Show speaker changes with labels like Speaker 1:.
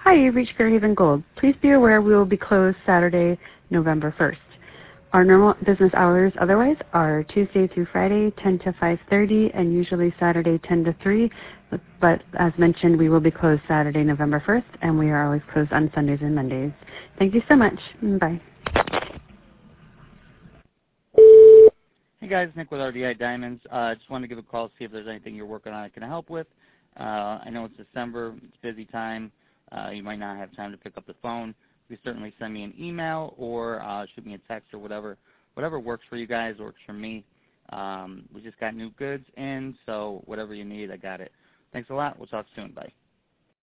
Speaker 1: Hi, you've reached Fairhaven Gold. Please be aware we will be closed Saturday, November 1st. Our normal business hours otherwise are Tuesday through Friday, 10 to 5:30, and usually Saturday, 10 to 3. But as mentioned, we will be closed Saturday, November 1st, and we are always closed on Sundays and Mondays. Thank you so much. Bye.
Speaker 2: Hey guys, Nick with RDI Diamonds. Just wanted to give a call to see if there's anything you're working on I can help with. I know it's December, it's a busy time. You might not have time to pick up the phone. You can certainly send me an email or shoot me a text or whatever. Whatever works for you guys works for me. We just got new goods in, so whatever you need, I got it. Thanks a lot. We'll talk soon. Bye.